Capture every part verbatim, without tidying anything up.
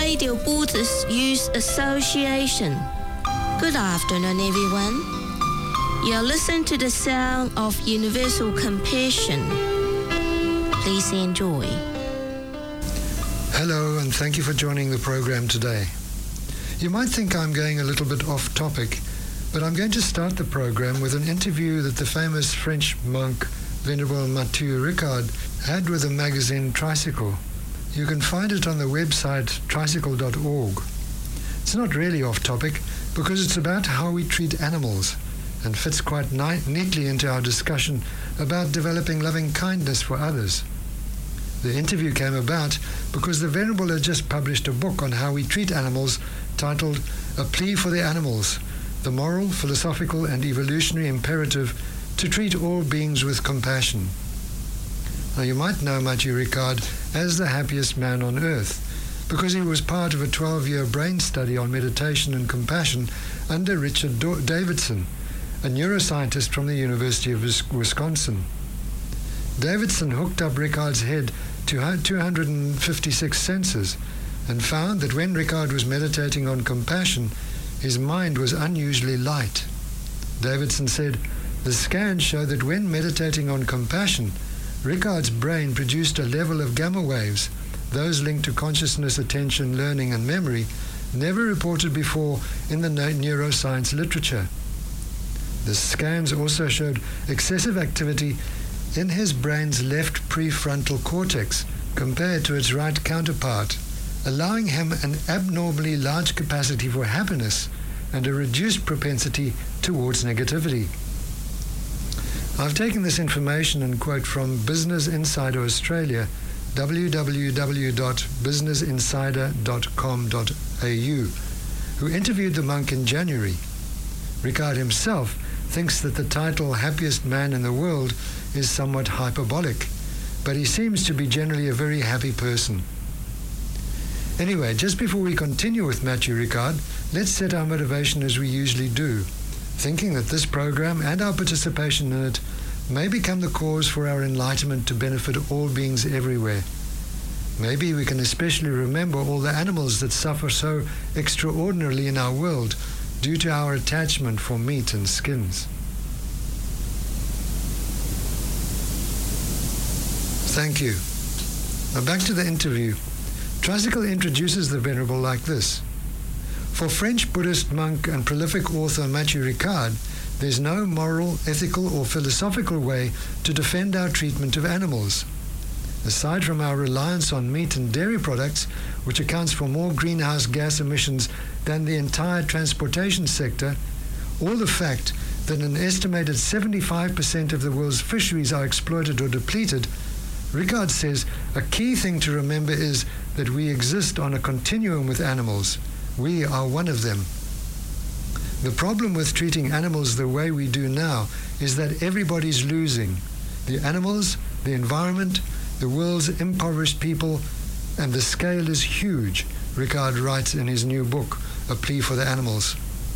Radio Buddhist Youth Association. Good afternoon, everyone. You're listening to the sound of universal compassion. Please enjoy. Hello, and thank you for joining the program today. You might think I'm going a little bit off topic, but I'm going to start the program with an interview that the famous French monk Venerable Mathieu Ricard had with the magazine Tricycle. You can find it on the website tricycle dot org. It's not really off topic because it's about how we treat animals and fits quite ni- neatly into our discussion about developing loving kindness for others. The interview came about because the Venerable had just published a book on how we treat animals titled A Plea for the Animals, the moral, philosophical and evolutionary imperative to treat all beings with compassion. Now you might know Mathieu Ricard as the happiest man on earth because he was part of a twelve-year brain study on meditation and compassion under Richard Do- Davidson, a neuroscientist from the University of Wisconsin. Davidson hooked up Ricard's head to two hundred fifty-six sensors and found that when Ricard was meditating on compassion, his mind was unusually light. Davidson said, the scans show that when meditating on compassion, Ricard's brain produced a level of gamma waves, those linked to consciousness, attention, learning and memory, never reported before in the neuroscience literature. The scans also showed excessive activity in his brain's left prefrontal cortex compared to its right counterpart, allowing him an abnormally large capacity for happiness and a reduced propensity towards negativity. I've taken this information and quote from Business Insider Australia, w w w dot business insider dot com dot a u, who interviewed the monk in January. Ricard himself thinks that the title Happiest Man in the World is somewhat hyperbolic, but he seems to be generally a very happy person. Anyway, just before we continue with Mathieu Ricard, let's set our motivation as we usually do, thinking that this program and our participation in it may become the cause for our enlightenment to benefit all beings everywhere. Maybe we can especially remember all the animals that suffer so extraordinarily in our world due to our attachment for meat and skins. Thank you. Now back to the interview. Tricycle introduces the Venerable like this. For French Buddhist monk and prolific author Mathieu Ricard, there's no moral, ethical or philosophical way to defend our treatment of animals. Aside from our reliance on meat and dairy products, which accounts for more greenhouse gas emissions than the entire transportation sector, or the fact that an estimated seventy-five percent of the world's fisheries are exploited or depleted, Ricard says a key thing to remember is that we exist on a continuum with animals. We are one of them. The problem with treating animals the way we do now is that everybody's losing. The animals, the environment, the world's impoverished people, and the scale is huge, Ricard writes in his new book, A Plea for the Animals.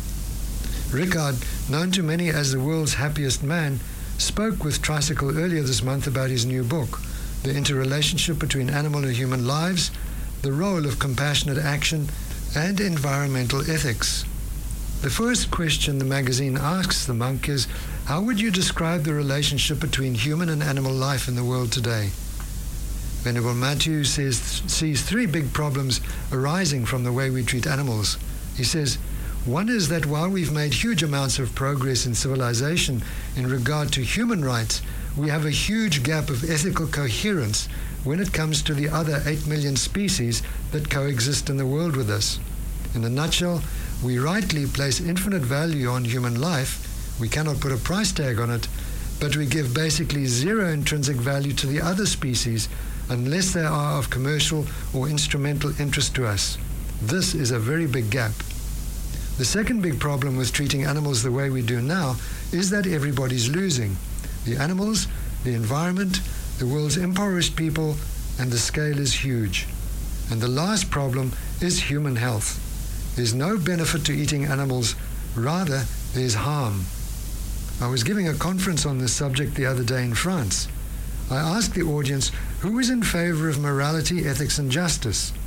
Ricard, known to many as the world's happiest man, spoke with Tricycle earlier this month about his new book, the interrelationship between animal and human lives, the role of compassionate action, and environmental ethics. The first question the magazine asks the monk is, how would you describe the relationship between human and animal life in the world today? Venerable Mathieu says, sees three big problems arising from the way we treat animals. He says, one is that while we've made huge amounts of progress in civilization in regard to human rights, we have a huge gap of ethical coherence when it comes to the other eight million species that coexist in the world with us. In a nutshell, we rightly place infinite value on human life. We cannot put a price tag on it, but we give basically zero intrinsic value to the other species unless they are of commercial or instrumental interest to us. This is a very big gap. The second big problem with treating animals the way we do now is that everybody's losing. The animals, the environment, the world's impoverished people, and the scale is huge. And the last problem is human health. There's no benefit to eating animals, rather there's harm. I was giving a conference on this subject the other day in France. I asked the audience who was in favor of morality, ethics and justice.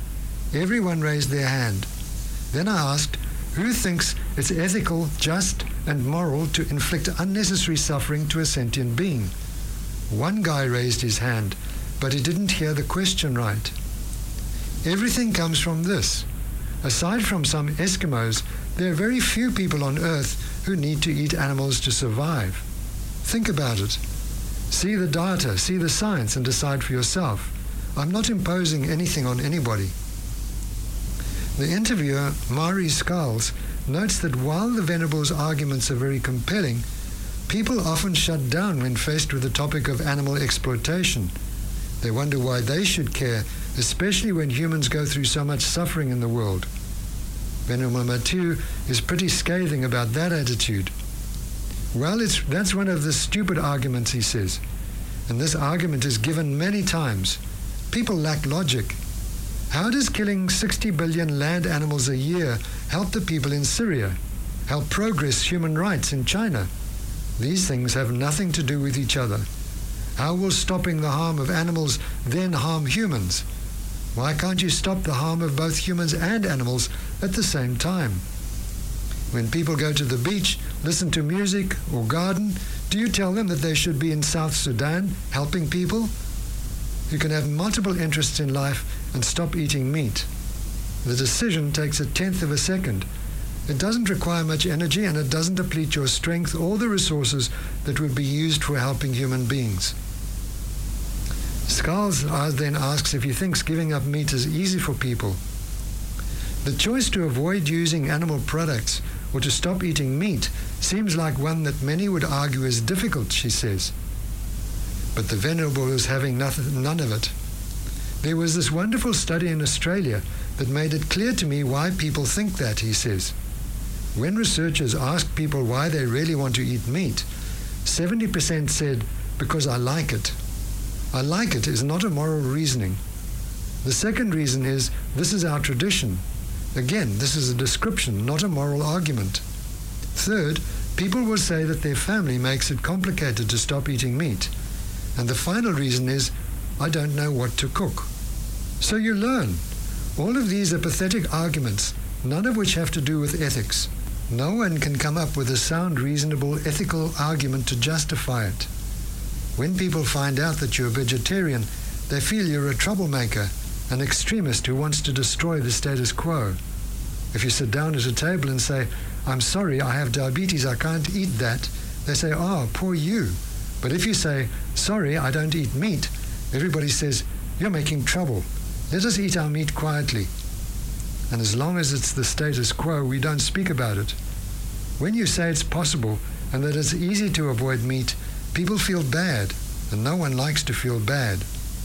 Everyone raised their hand. Then I asked, who thinks it's ethical, just, and moral to inflict unnecessary suffering to a sentient being? One guy raised his hand, but he didn't hear the question right. Everything comes from this. Aside from some Eskimos, there are very few people on Earth who need to eat animals to survive. Think about it. See the data, see the science, and decide for yourself. I'm not imposing anything on anybody. The interviewer, Mari Skulls, notes that while the Venerable's arguments are very compelling, people often shut down when faced with the topic of animal exploitation. They wonder why they should care, especially when humans go through so much suffering in the world. Venerable Matthieu is pretty scathing about that attitude. Well, it's, that's one of the stupid arguments, he says. And this argument is given many times. People lack logic. How does killing sixty billion land animals a year help the people in Syria? Help progress human rights in China? These things have nothing to do with each other. How will stopping the harm of animals then harm humans? Why can't you stop the harm of both humans and animals at the same time? When people go to the beach, listen to music, or garden, do you tell them that they should be in South Sudan helping people? You can have multiple interests in life and stop eating meat. The decision takes a tenth of a second. It doesn't require much energy, and it doesn't deplete your strength or the resources that would be used for helping human beings. Skulls then asks if he thinks giving up meat is easy for people. The choice to avoid using animal products or to stop eating meat seems like one that many would argue is difficult, she says. But the Venerable is having nothing, none of it. There was this wonderful study in Australia that made it clear to me why people think that, he says. When researchers asked people why they really want to eat meat, seventy percent said, because I like it. I like it is not a moral reasoning. The second reason is, this is our tradition. Again, this is a description, not a moral argument. Third, people will say that their family makes it complicated to stop eating meat. And the final reason is, I don't know what to cook. So you learn. All of these are pathetic arguments, none of which have to do with ethics. No one can come up with a sound, reasonable, ethical argument to justify it. When people find out that you're a vegetarian, they feel you're a troublemaker, an extremist who wants to destroy the status quo. If you sit down at a table and say, I'm sorry, I have diabetes, I can't eat that, they say, oh, poor you. But if you say, sorry, I don't eat meat, everybody says, you're making trouble. Let us eat our meat quietly. And as long as it's the status quo, we don't speak about it. When you say it's possible and that it's easy to avoid meat, people feel bad, and no one likes to feel bad.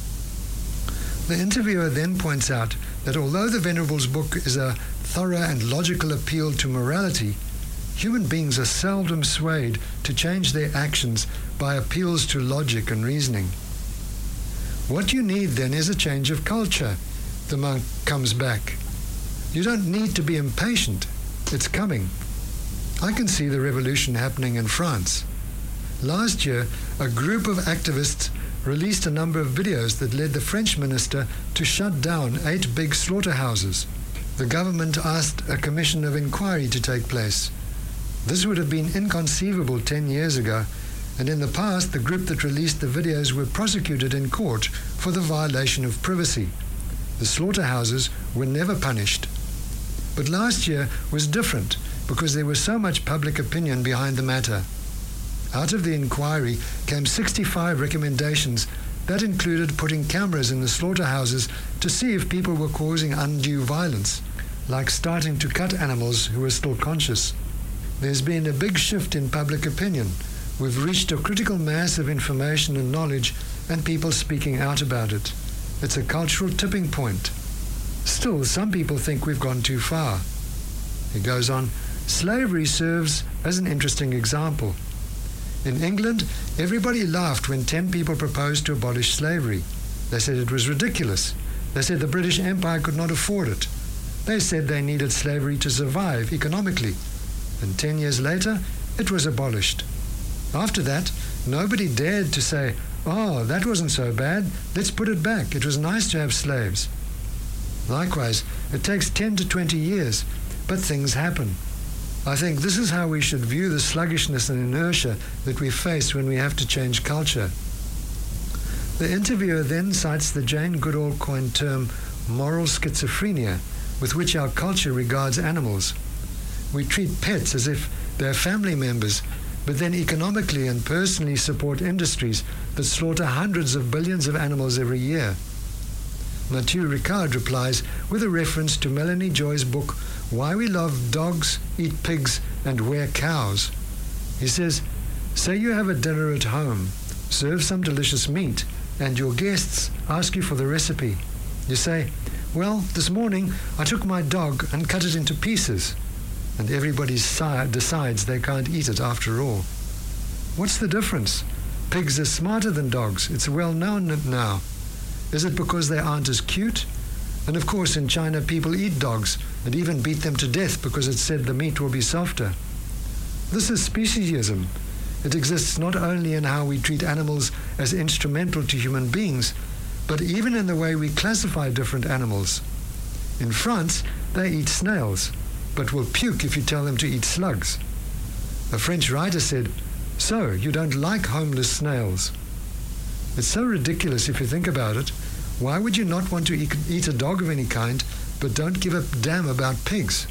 The interviewer then points out that although the Venerable's book is a thorough and logical appeal to morality, human beings are seldom swayed to change their actions by appeals to logic and reasoning. What you need then is a change of culture, the monk comes back. You don't need to be impatient. It's coming. I can see the revolution happening in France. Last year, a group of activists released a number of videos that led the French minister to shut down eight big slaughterhouses. The government asked a commission of inquiry to take place. This would have been inconceivable ten years ago, and in the past the group that released the videos were prosecuted in court for the violation of privacy. The slaughterhouses were never punished. But last year was different because there was so much public opinion behind the matter. Out of the inquiry came sixty-five recommendations that included putting cameras in the slaughterhouses to see if people were causing undue violence, like starting to cut animals who were still conscious. There's been a big shift in public opinion. We've reached a critical mass of information and knowledge, and people speaking out about it. It's a cultural tipping point. Still, some people think we've gone too far. He goes on, slavery serves as an interesting example. In England, everybody laughed when ten people proposed to abolish slavery. They said it was ridiculous. They said the British Empire could not afford it. They said they needed slavery to survive economically. And ten years later, it was abolished. After that, nobody dared to say, oh, that wasn't so bad, let's put it back, it was nice to have slaves. Likewise, it takes ten to twenty years, but things happen. I think this is how we should view the sluggishness and inertia that we face when we have to change culture. The interviewer then cites the Jane Goodall coined term moral schizophrenia, with which our culture regards animals. We treat pets as if they're family members, but then economically and personally support industries that slaughter hundreds of billions of animals every year. Mathieu Ricard replies with a reference to Melanie Joy's book, Why We Love Dogs, Eat Pigs, and Wear Cows. He says, say you have a dinner at home, serve some delicious meat, and your guests ask you for the recipe. You say, well, this morning I took my dog and cut it into pieces, and everybody si- decides they can't eat it after all. What's the difference? Pigs are smarter than dogs. It's well known now. Is it because they aren't as cute? And of course, in China, people eat dogs and even beat them to death because it's said the meat will be softer. This is speciesism. It exists not only in how we treat animals as instrumental to human beings, but even in the way we classify different animals. In France, they eat snails, but will puke if you tell them to eat slugs. A French writer said, so, you don't like homeless snails. It's so ridiculous if you think about it. Why would you not want to eat a dog of any kind, but don't give a damn about pigs?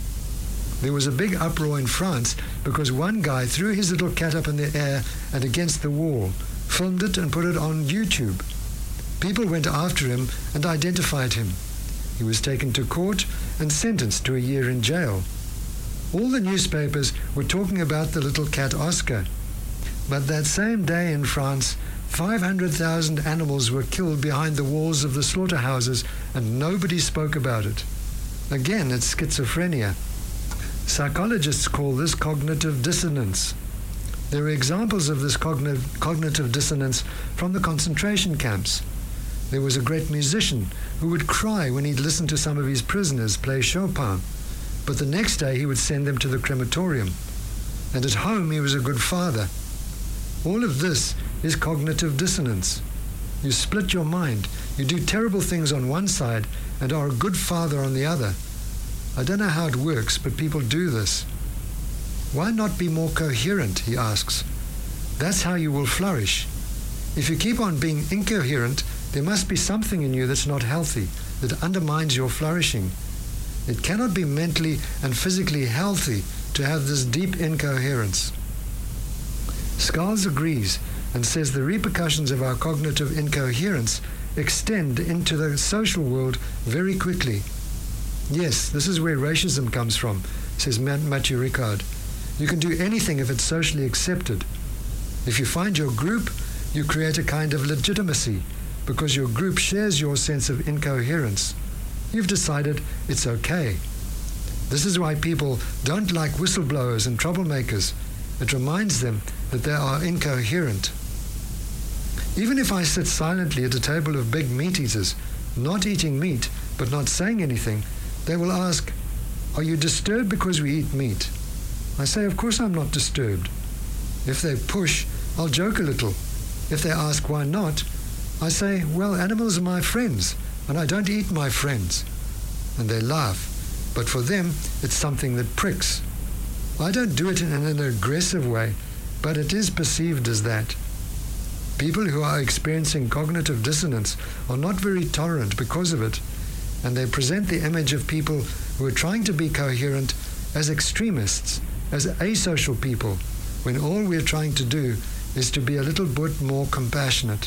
There was a big uproar in France because one guy threw his little cat up in the air and against the wall, filmed it and put it on YouTube. People went after him and identified him. He was taken to court and sentenced to a year in jail. All the newspapers were talking about the little cat Oscar. But that same day in France, five hundred thousand animals were killed behind the walls of the slaughterhouses, and nobody spoke about it. Again, it's schizophrenia. Psychologists call this cognitive dissonance. There are examples of this cogn- cognitive dissonance from the concentration camps. There was a great musician who would cry when he'd listen to some of his prisoners play Chopin, but the next day he would send them to the crematorium. And at home he was a good father. All of this is cognitive dissonance. You split your mind. You do terrible things on one side and are a good father on the other. I don't know how it works, but people do this. Why not be more coherent, he asks. That's how you will flourish. If you keep on being incoherent, there must be something in you that's not healthy, that undermines your flourishing. It cannot be mentally and physically healthy to have this deep incoherence. Scales agrees and says the repercussions of our cognitive incoherence extend into the social world very quickly. Yes, this is where racism comes from, says Mathieu Ricard. You can do anything if it's socially accepted. If you find your group, you create a kind of legitimacy because your group shares your sense of incoherence. You've decided it's okay. This is why people don't like whistleblowers and troublemakers. It reminds them that they are incoherent. Even if I sit silently at a table of big meat eaters, not eating meat, but not saying anything, they will ask, are you disturbed because we eat meat? I say, of course I'm not disturbed. If they push, I'll joke a little. If they ask why not, I say, well, animals are my friends, and I don't eat my friends. And they laugh. But for them, it's something that pricks. I don't do it in an aggressive way, but it is perceived as that. People who are experiencing cognitive dissonance are not very tolerant because of it, and they present the image of people who are trying to be coherent as extremists, as asocial people, when all we're trying to do is to be a little bit more compassionate.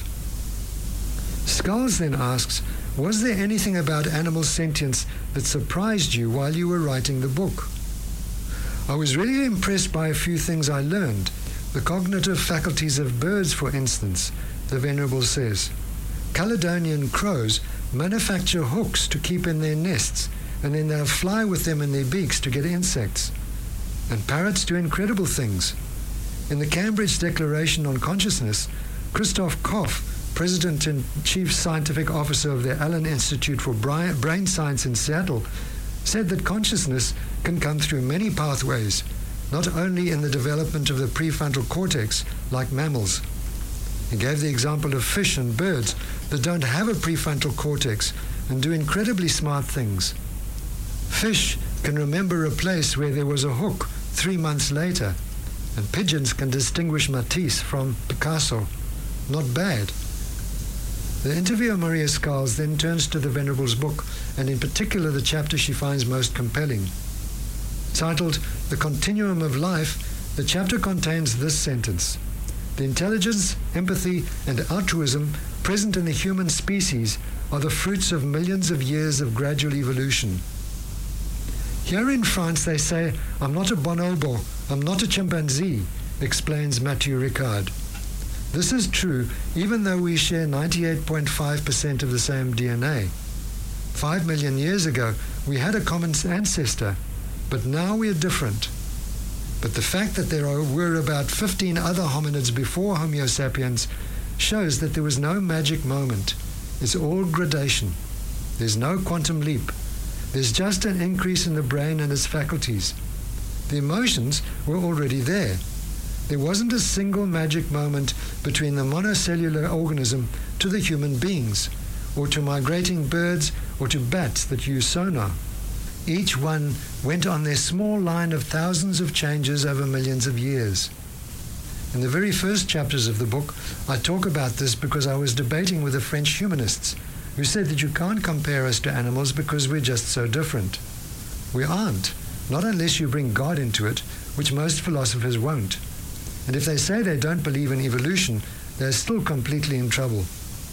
Scales then asks, was there anything about animal sentience that surprised you while you were writing the book? I was really impressed by a few things I learned. The cognitive faculties of birds, for instance, the Venerable says. Caledonian crows manufacture hooks to keep in their nests, and then they'll fly with them in their beaks to get insects. And parrots do incredible things. In the Cambridge Declaration on Consciousness, Christoph Koch, President and Chief Scientific Officer of the Allen Institute for Brain Science in Seattle, said that consciousness can come through many pathways, not only in the development of the prefrontal cortex, like mammals. He gave the example of fish and birds that don't have a prefrontal cortex, and do incredibly smart things. Fish can remember a place where there was a hook three months later, and pigeons can distinguish Matisse from Picasso. Not bad. The interviewer Maria Scales then turns to the Venerable's book, and in particular the chapter she finds most compelling. Titled The Continuum of Life, the chapter contains this sentence: "The intelligence, empathy, and altruism present in the human species are the fruits of millions of years of gradual evolution." Here in France they say, "I'm not a bonobo, I'm not a chimpanzee," explains Mathieu Ricard. This is true even though we share ninety-eight point five percent of the same D N A. Five million years ago we had a common ancestor, but now we are different. But the fact that there are, were about fifteen other hominids before Homo sapiens shows that there was no magic moment. It's all gradation. There's no quantum leap. There's just an increase in the brain and its faculties. The emotions were already there. There wasn't a single magic moment between the monocellular organism to the human beings, or to migrating birds, or to bats that use sonar. Each one went on their small line of thousands of changes over millions of years. In the very first chapters of the book, I talk about this because I was debating with the French humanists, who said that you can't compare us to animals because we're just so different. We aren't, not unless you bring God into it, which most philosophers won't. And if they say they don't believe in evolution, they're still completely in trouble.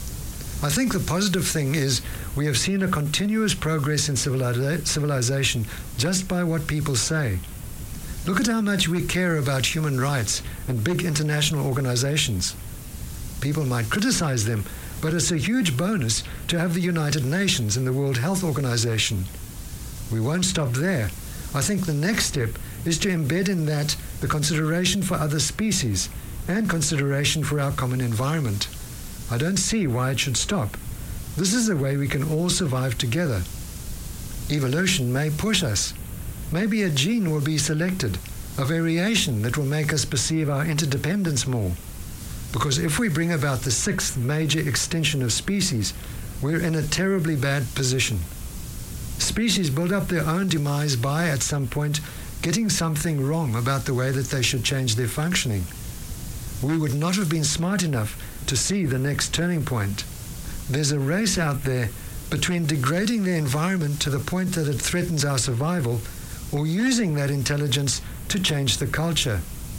I think the positive thing is we have seen a continuous progress in civiliza- civilization just by what people say. Look at how much we care about human rights and big international organizations. People might criticize them, but it's a huge bonus to have the United Nations and the World Health Organization. We won't stop there. I think the next step is to embed in that the consideration for other species and consideration for our common environment. I don't see why it should stop. This is the way we can all survive together. Evolution may push us. Maybe a gene will be selected, a variation that will make us perceive our interdependence more. Because if we bring about the sixth major extinction of species, we're in a terribly bad position. Species build up their own demise by, at some point, getting something wrong about the way that they should change their functioning. We would not have been smart enough to see the next turning point. There's a race out there between degrading the environment to the point that it threatens our survival or using that intelligence to change the culture.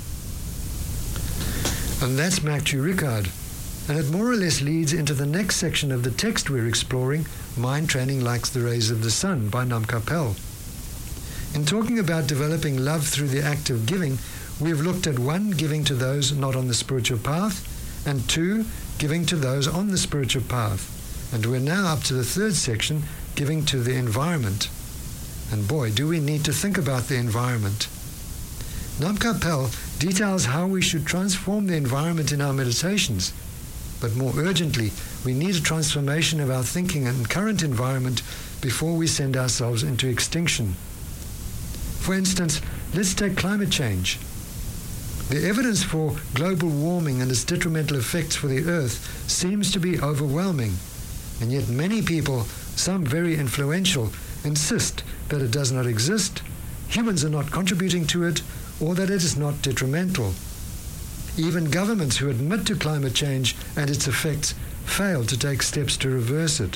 And that's Mathieu Ricard. And it more or less leads into the next section of the text we're exploring, Mind Training Like the Rays of the Sun by Nam Kapel. In talking about developing love through the act of giving, we have looked at one, giving to those not on the spiritual path, and two, giving to those on the spiritual path. And we're now up to the third section, giving to the environment. And boy, do we need to think about the environment. Nam Kapel details how we should transform the environment in our meditations. But more urgently, we need a transformation of our thinking and current environment before we send ourselves into extinction. For instance, let's take climate change. The evidence for global warming and its detrimental effects for the Earth seems to be overwhelming, and yet many people, some very influential, insist that it does not exist, humans are not contributing to it, or that it is not detrimental. Even governments who admit to climate change and its effects fail to take steps to reverse it.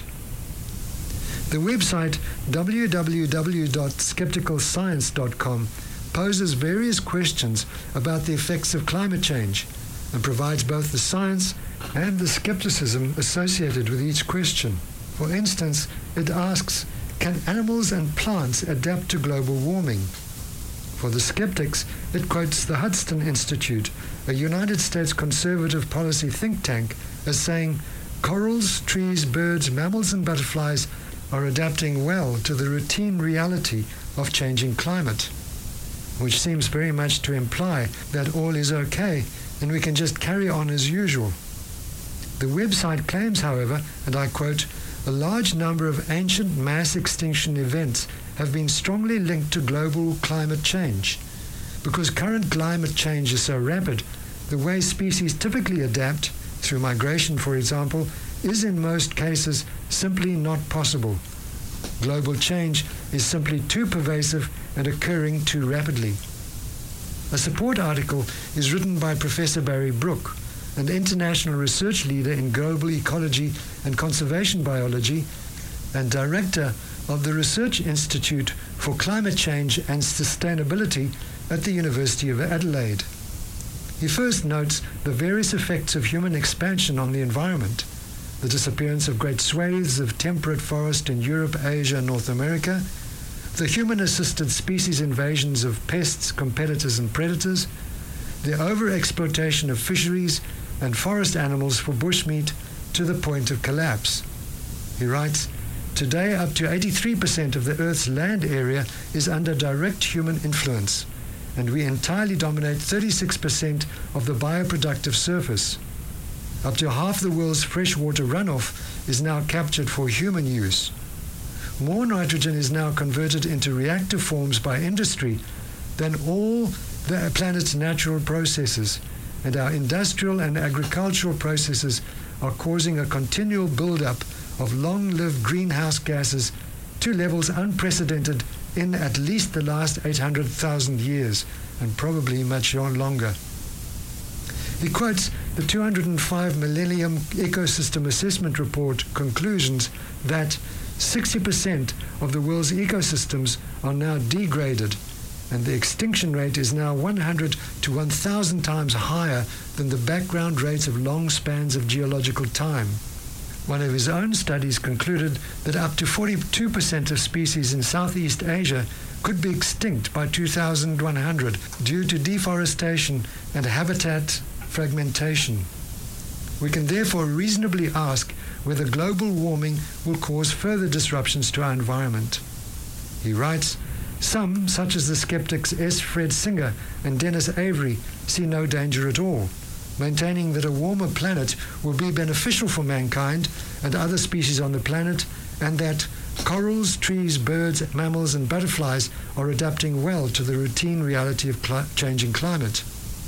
The website w w w dot skeptical science dot com poses various questions about the effects of climate change and provides both the science and the skepticism associated with each question. For instance, it asks, can animals and plants adapt to global warming? For the skeptics, it quotes the Hudson Institute, a United States conservative policy think tank, as saying, corals, trees, birds, mammals and butterflies are adapting well to the routine reality of changing climate, which seems very much to imply that all is okay and we can just carry on as usual. The website claims, however, and I quote, a large number of ancient mass extinction events have been strongly linked to global climate change. Because current climate change is so rapid, the way species typically adapt, through migration for example, is in most cases simply not possible. Global change is simply too pervasive and occurring too rapidly. A support article is written by Professor Barry Brook, an international research leader in global ecology and conservation biology and director of the Research Institute for Climate Change and Sustainability at the University of Adelaide. He first notes the various effects of human expansion on the environment, the disappearance of great swathes of temperate forest in Europe, Asia, and North America, the human-assisted species invasions of pests, competitors, and predators, the over-exploitation of fisheries and forest animals for bushmeat to the point of collapse. He writes, "Today, up to eighty-three percent of the Earth's land area is under direct human influence, and we entirely dominate thirty-six percent of the bioproductive surface. Up to half the world's freshwater runoff is now captured for human use. More nitrogen is now converted into reactive forms by industry than all the planet's natural processes, and our industrial and agricultural processes are causing a continual build-up of long-lived greenhouse gases to levels unprecedented in at least the last eight hundred thousand years, and probably much longer." He quotes the two hundred five Millennium Ecosystem Assessment Report conclusions that sixty percent of the world's ecosystems are now degraded, and the extinction rate is now one hundred to one thousand times higher than the background rates of long spans of geological time. One of his own studies concluded that up to forty-two percent of species in Southeast Asia could be extinct by two thousand one hundred due to deforestation and habitat fragmentation. We can therefore reasonably ask whether global warming will cause further disruptions to our environment. He writes, "Some, such as the skeptics S. Fred Singer and Dennis Avery, see no danger at all, maintaining that a warmer planet will be beneficial for mankind and other species on the planet, and that corals, trees, birds, mammals, and butterflies are adapting well to the routine reality of cl- changing climate."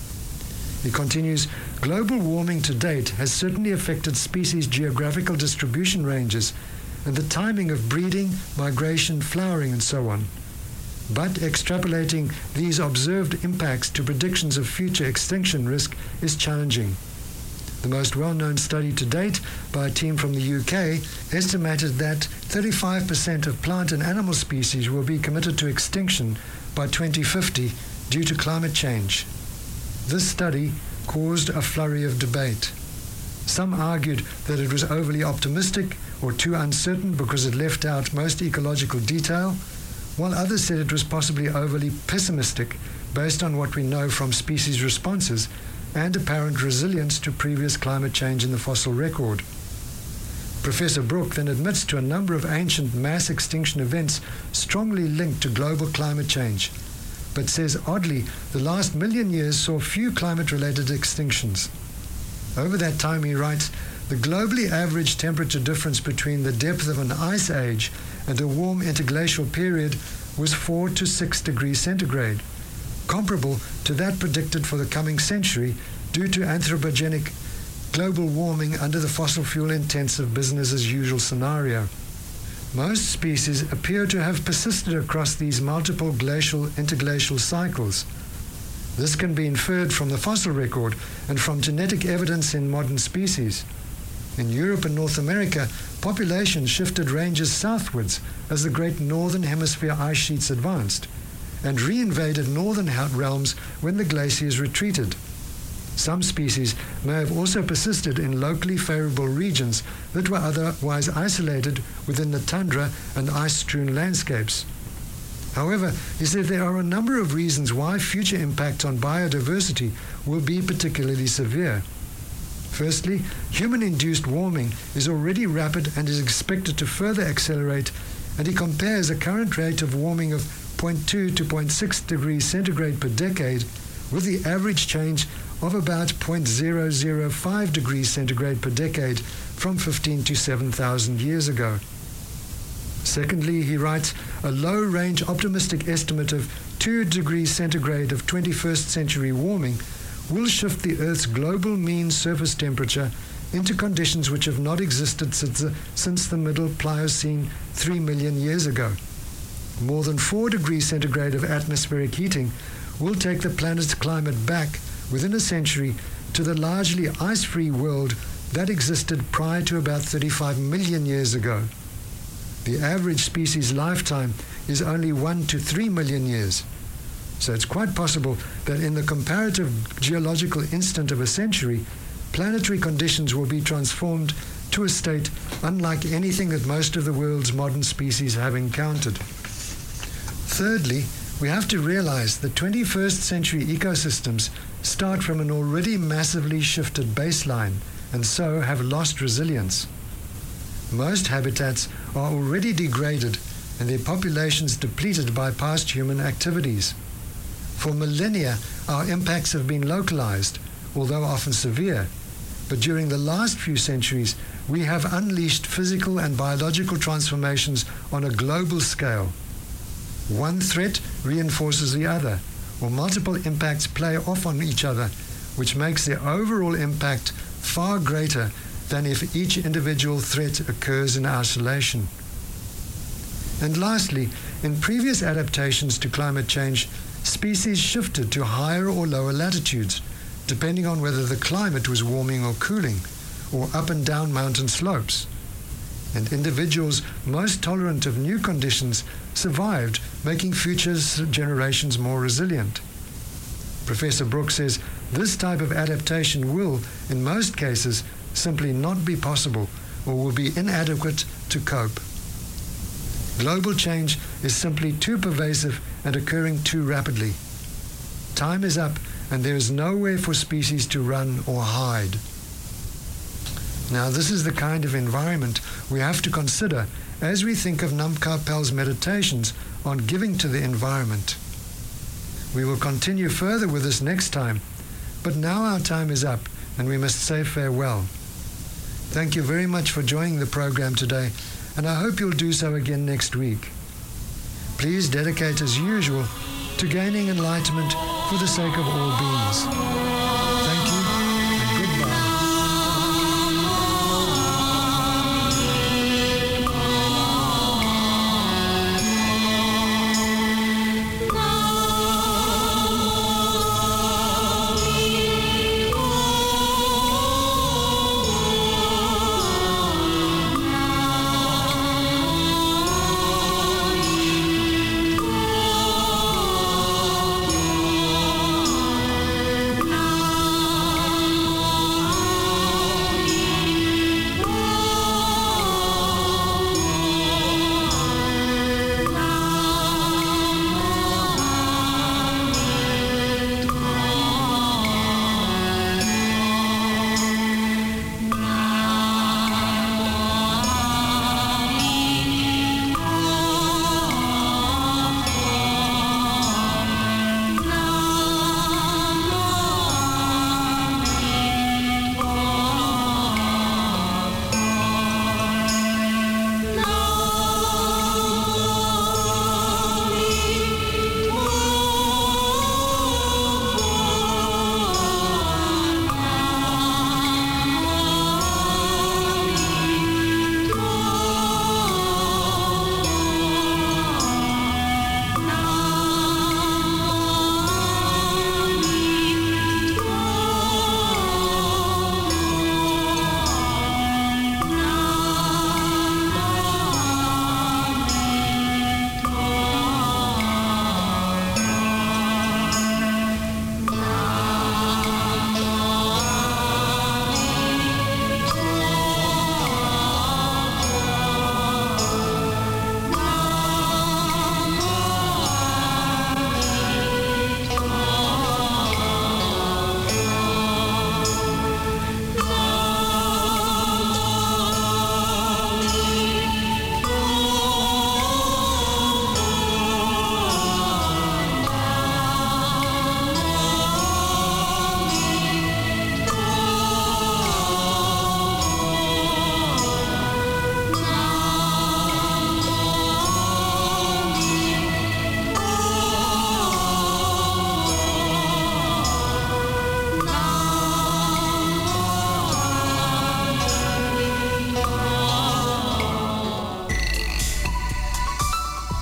He continues, "Global warming to date has certainly affected species' geographical distribution ranges and the timing of breeding, migration, flowering, and so on. But extrapolating these observed impacts to predictions of future extinction risk is challenging. The most well-known study to date by a team from the U K estimated that thirty-five percent of plant and animal species will be committed to extinction by twenty fifty due to climate change. This study caused a flurry of debate. Some argued that it was overly optimistic or too uncertain because it left out most ecological detail, while others said it was possibly overly pessimistic based on what we know from species responses and apparent resilience to previous climate change in the fossil record. Professor Brook then admits to a number of ancient mass extinction events strongly linked to global climate change, but says oddly the last million years saw few climate-related extinctions. Over that time, he writes, "The globally average temperature difference between the depth of an ice age and a warm interglacial period was four to six degrees centigrade, comparable to that predicted for the coming century due to anthropogenic global warming under the fossil fuel-intensive business-as-usual scenario. Most species appear to have persisted across these multiple glacial-interglacial cycles. This can be inferred from the fossil record and from genetic evidence in modern species. In Europe and North America, populations shifted ranges southwards as the great northern hemisphere ice sheets advanced, and reinvaded northern realms when the glaciers retreated. Some species may have also persisted in locally favorable regions that were otherwise isolated within the tundra and ice-strewn landscapes. However, he said there are a number of reasons why future impacts on biodiversity will be particularly severe. Firstly, human-induced warming is already rapid and is expected to further accelerate, and he compares a current rate of warming of zero point two to zero point six degrees centigrade per decade with the average change of about zero point zero zero five degrees centigrade per decade from fifteen to seven thousand years ago. Secondly, he writes, a low-range optimistic estimate of two degrees centigrade of twenty-first century warming will shift the Earth's global mean surface temperature into conditions which have not existed since the, since the Middle Pliocene three million years ago. More than four degrees centigrade of atmospheric heating will take the planet's climate back within a century to the largely ice-free world that existed prior to about thirty-five million years ago. The average species lifetime is only one to three million years. So it's quite possible that in the comparative geological instant of a century, planetary conditions will be transformed to a state unlike anything that most of the world's modern species have encountered. Thirdly, we have to realize that twenty-first century ecosystems start from an already massively shifted baseline and so have lost resilience. Most habitats are already degraded and their populations depleted by past human activities. For millennia, our impacts have been localized, although often severe, but during the last few centuries, we have unleashed physical and biological transformations on a global scale. One threat reinforces the other, or multiple impacts play off on each other, which makes the overall impact far greater than if each individual threat occurs in isolation. And lastly, in previous adaptations to climate change, species shifted to higher or lower latitudes, depending on whether the climate was warming or cooling, or up and down mountain slopes. And individuals most tolerant of new conditions survived, making future generations more resilient. Professor Brooks says this type of adaptation will, in most cases, simply not be possible or will be inadequate to cope. Global change is simply too pervasive and occurring too rapidly. Time is up and there is nowhere for species to run or hide. Now, this is the kind of environment we have to consider as we think of Namkha Pel's meditations on giving to the environment. We will continue further with this next time, but now our time is up and we must say farewell. Thank you very much for joining the program today, and I hope you'll do so again next week. Please dedicate as usual to gaining enlightenment for the sake of all beings.